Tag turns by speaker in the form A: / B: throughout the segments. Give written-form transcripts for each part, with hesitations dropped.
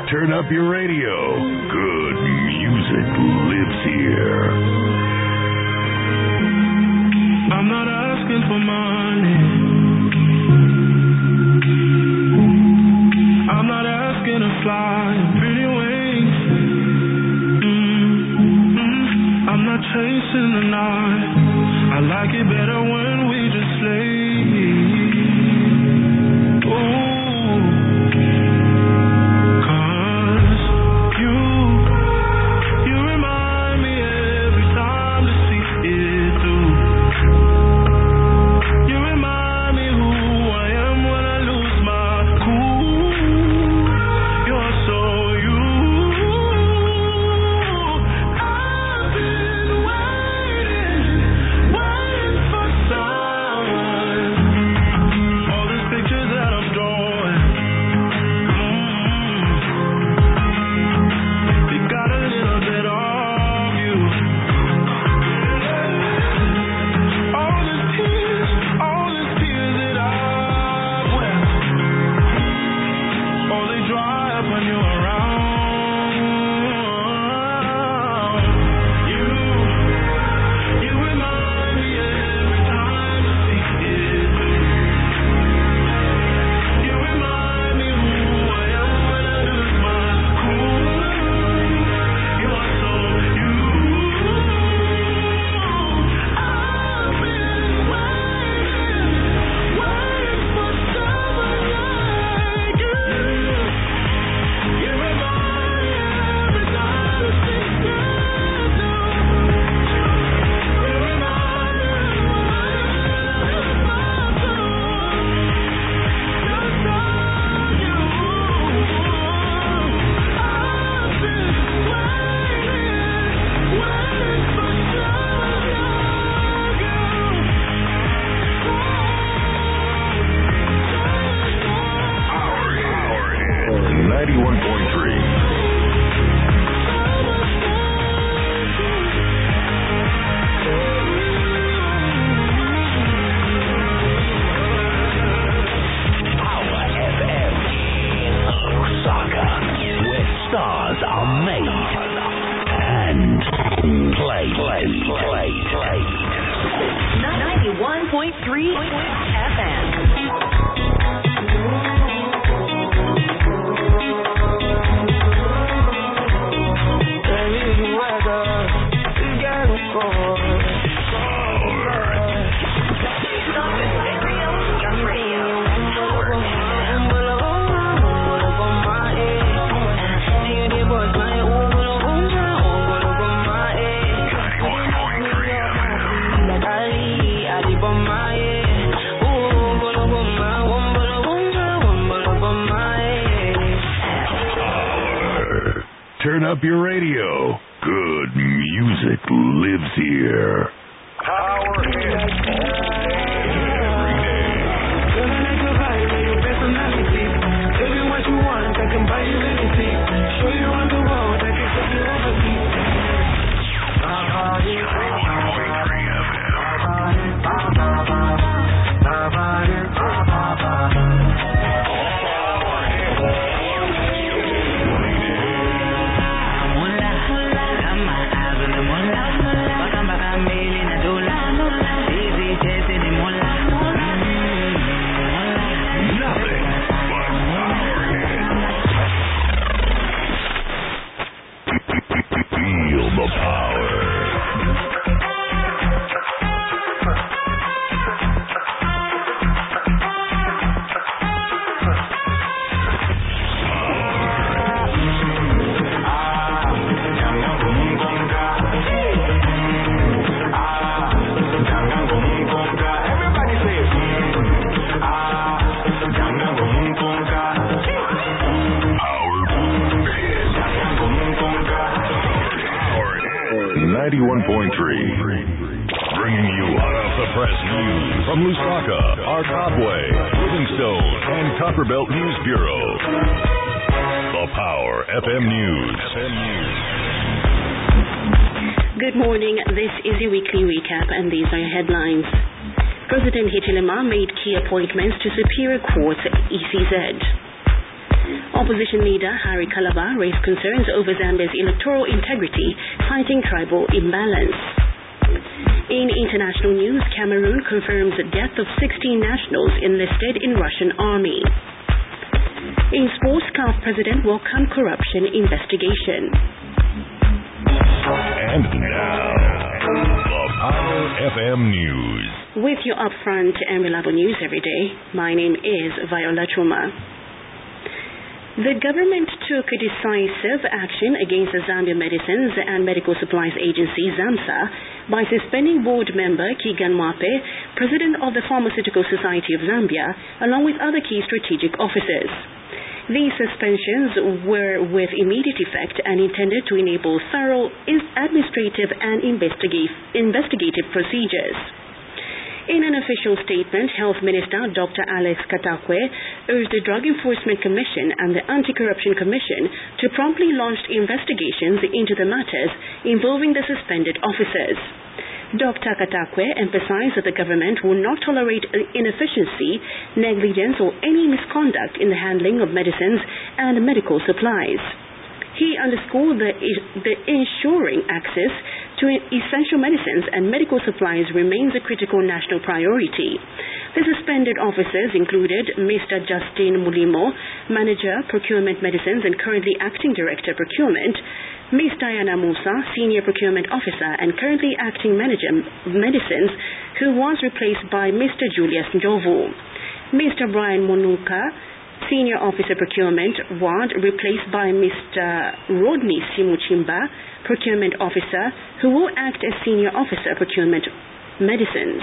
A: Turn up your radio. Good music lives here.
B: I'm not asking for money. I'm not asking to fly in pretty wings. I'm not chasing the night. I like it better when we just sleep. Ooh.
A: Turn up your radio. Good music lives here. Power hits every day. Tell me what you want, I can buy you anything. Show you around the world, I can take you overseas. 91.3. Bringing you hot off the press news from Lusaka, Arkabwe, Livingstone, and Copperbelt News Bureau. The Power FM News.
C: Good morning. This is your weekly recap, and these are your headlines. President Hichilema made key appointments to Superior Court ECZ. Opposition leader Harry Kalaba raised concerns over Zambia's electoral integrity, citing tribal imbalance. In international news, Cameroon confirms the death of 16 nationals enlisted in Russian army. In sports, CAF president welcomed corruption investigation.
A: And now, the Power FM News.
C: With your upfront and reliable news every day, my name is Viola Chuma. The government took decisive action against the Zambia Medicines and Medical Supplies Agency, ZAMSA, by suspending board member Keegan Mwape, president of the Pharmaceutical Society of Zambia, along with other key strategic officers. These suspensions were with immediate effect and intended to enable thorough administrative and investigative procedures. In an official statement, Health Minister Dr. Alex Katakwe urged the Drug Enforcement Commission and the Anti-Corruption Commission to promptly launch investigations into the matters involving the suspended officers. Dr. Katakwe emphasized that the government will not tolerate inefficiency, negligence, or any misconduct in the handling of medicines and medical supplies. He underscored that ensuring access to essential medicines and medical supplies remains a critical national priority. The suspended officers included Mr. Justin Mulimo, Manager, Procurement Medicines and currently Acting Director, Procurement, Ms. Diana Musa, Senior Procurement Officer and currently Acting Manager, Medicines, who was replaced by Mr. Julius Njovu. Mr. Brian Monuka, Senior Officer Procurement, was replaced by Mr. Rodney Simuchimba, Procurement Officer, who will act as Senior Officer Procurement Medicines.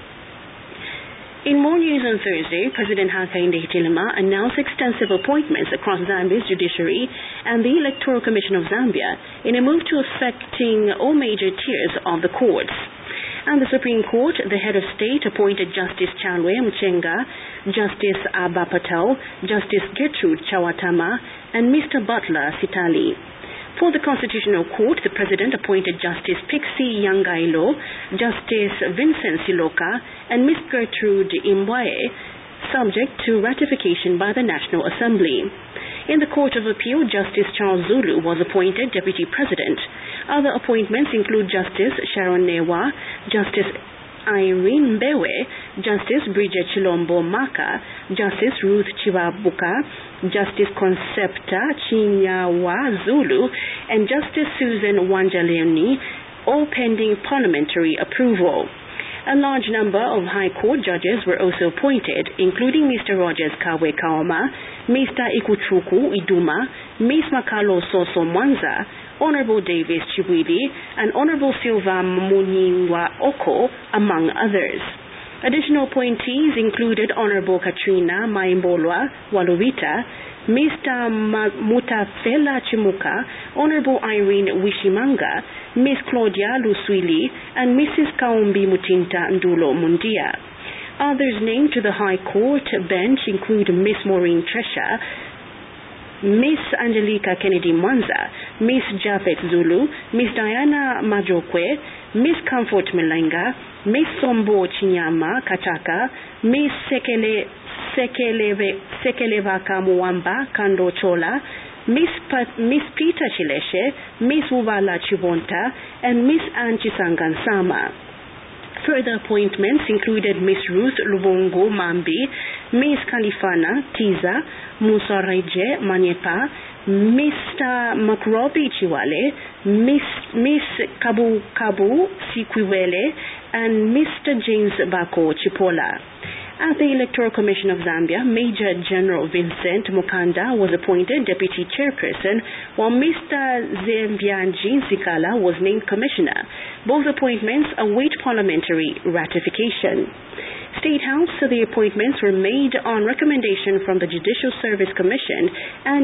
C: In more news on Thursday, President Hakainde Hichilema announced extensive appointments across Zambia's judiciary and the Electoral Commission of Zambia in a move to affecting all major tiers of the courts. And the Supreme Court, the head of state appointed Justice Chalwe Mchenga, Justice Abba Patel, Justice Gertrude Chawatama, and Mr. Butler Sitali. For the Constitutional Court, the President appointed Justice Pixie Yangailo, Justice Vincent Siloka, and Ms. Gertrude Imbwaye, subject to ratification by the National Assembly. In the Court of Appeal, Justice Charles Zulu was appointed Deputy President. Other appointments include Justice Sharon Newa, Justice Irene Mbewe, Justice Bridget Chilombo Maka, Justice Ruth Chiwabuka, Justice Concepta Chinyawa Zulu, and Justice Susan Wanjaleoni, all pending parliamentary approval. A large number of High Court judges were also appointed, including Mr. Rogers Kawe Kaoma, Mr. Ikuchuku Iduma, Ms. Makalo Soso Mwanza, Honorable Davis Chibwili, and Honorable Silva Munyingwa Oko, among others. Additional appointees included Honorable Katrina Maimbolwa Waluvita, Mr. Mutafela Chimuka, Honorable Irene Wishimanga, Ms. Claudia Luswili, and Mrs. Kaumbi Mutinta Ndulo Mundia. Others named to the High Court bench include Ms. Maureen Tresha, Ms. Angelica Kennedy Mwanza, Ms. Japhet Zulu, Ms. Diana Majokwe, Ms. Comfort Melenga, Ms. Sombo Chinyama Kataka, Ms. Sekelevaka Muwamba Kando Chola, Ms. Peter Chileshe, Ms. Uvala Chibonta, and Ms. Ann Chisangansama. Further appointments included Ms. Ruth Lubongo Mambi, Ms. Kalifana Tiza, Musa Reje Manyepa, Mr. Makrobi Chiwale, Ms. Kabu Sikwiwele, and Mr. James Bako Chipola. At the Electoral Commission of Zambia, Major General Vincent Mukanda was appointed Deputy Chairperson, while Mr. Zembianji Zikala was named Commissioner. Both appointments await parliamentary ratification. State House, the appointments were made on recommendation from the Judicial Service Commission and